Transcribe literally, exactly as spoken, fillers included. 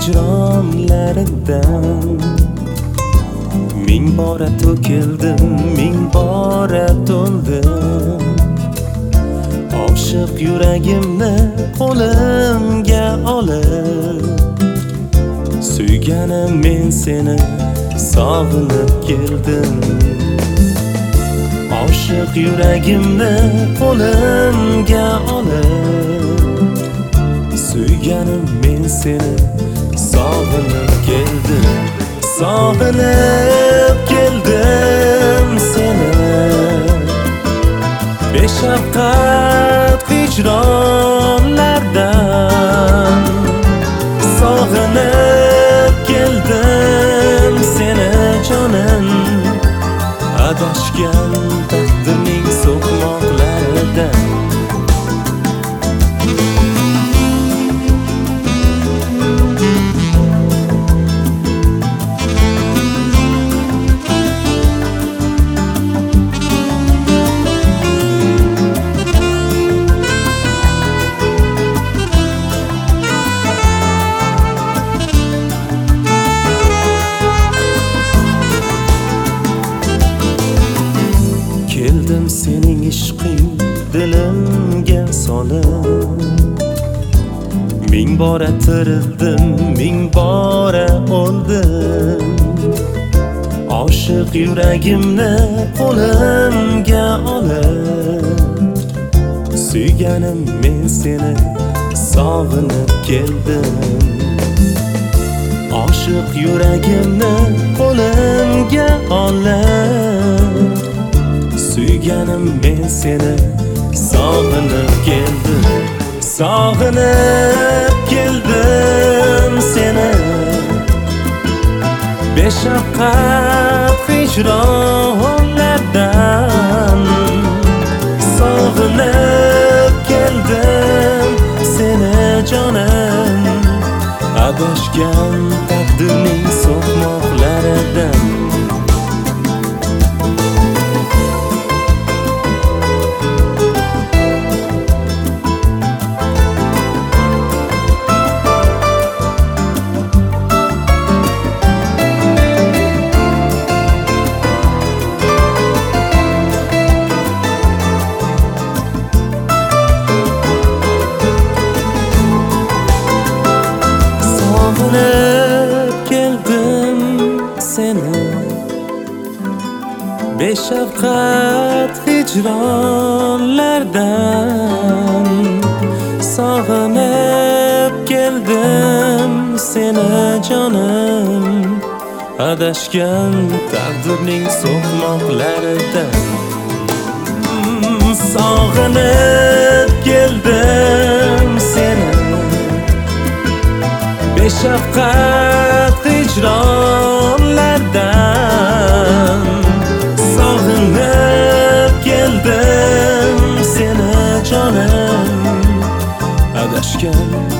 hicronlaridan ming bora to'kildim, ming bora to'ldim. Oshiq yuragimni qo'limga olib, suyganim men seni sog'inib keldim. Oshiq yuragimni qo'limga olib, suyganim men seni sog'inib keldim. Sog'inib keldim seni, beshafqat hicronlardan. Sog'inib keldim seni jonim, adashgan taqdirning so'qmoqlaridan. Keldim sening ishqing dilimga solib, ming bora tirildim, ming bora o'ldim. Oshiq yuragimni qo'limga olib, suyganim men seni sog'inib keldim. Oshiq yuragimni qo'limga olib, suyganim men seni sog'inib keldim. Sog'inib keldim seni, beshafqat hicronlardan. Sog'inib keldim seni jonim, adashgan taqdirning so'qmoqlaridan. Sog'inib keldim seni, beshafqat hicronlardan. Sog'inib keldim seni jonim, adashgan taqdirning so'qmoqlaridan. Sog'inib keldim seni, beshafqat hicronlardan. Sog'inib keldim seni jonim, adashgan